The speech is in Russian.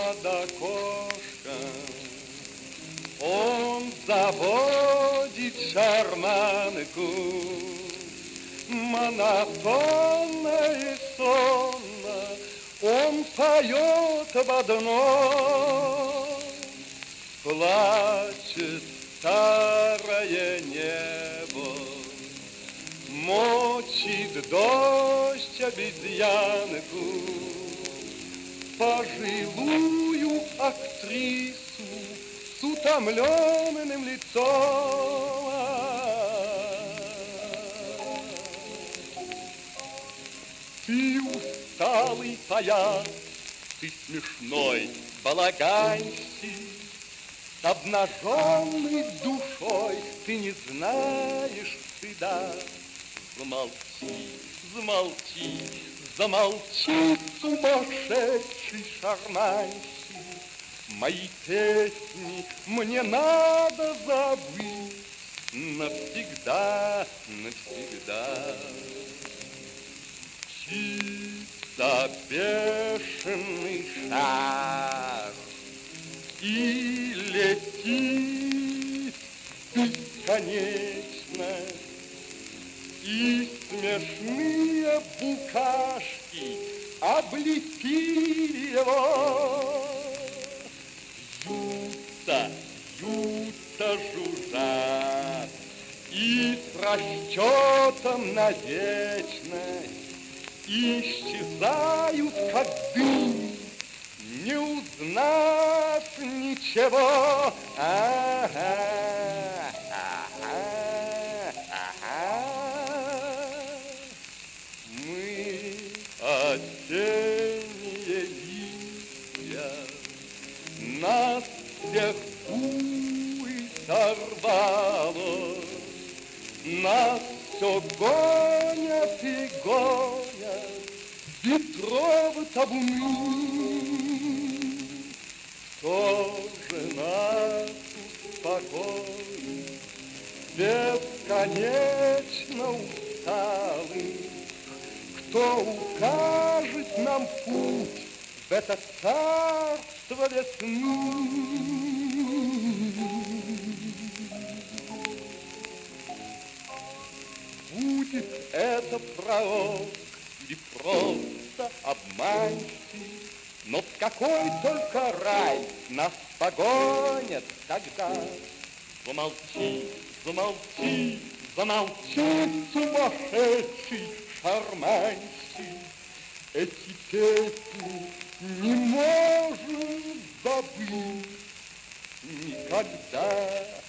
над окошком он заводит шарманку, монотонно и сонно он поет об одном. Плачет старое небо, мочит дождь обезьянку, пожилую актрису с утомленным лицом. Ты усталый паяц, ты смешной балаганщик, с обнаженной душой ты не знаешь стыда. Замолчи, замолчи, замолчи, сумасшедший шарманщик. Мои песни мне надо забыть навсегда, навсегда. Чисто бешеный шар и летит бесконечно, и смешные букашки облепили его. Вьются, вьются, жужжат, и с расчетом на вечность исчезают, как дым, не узнав ничего. Мы осенние листья, нас всех бурей сорвало, нас все гонят и гонят ветровы табуны. Кто же нас успокоит, бесконечно усталых? Кто укажет нам путь в это царство весны? Будет это пророк или просто обманщик, но в какой только рай нас погонят тогда. Замолчи, замолчи, замолчи, сумасшедший шарманщик. Эти песни не можем забыть никогда.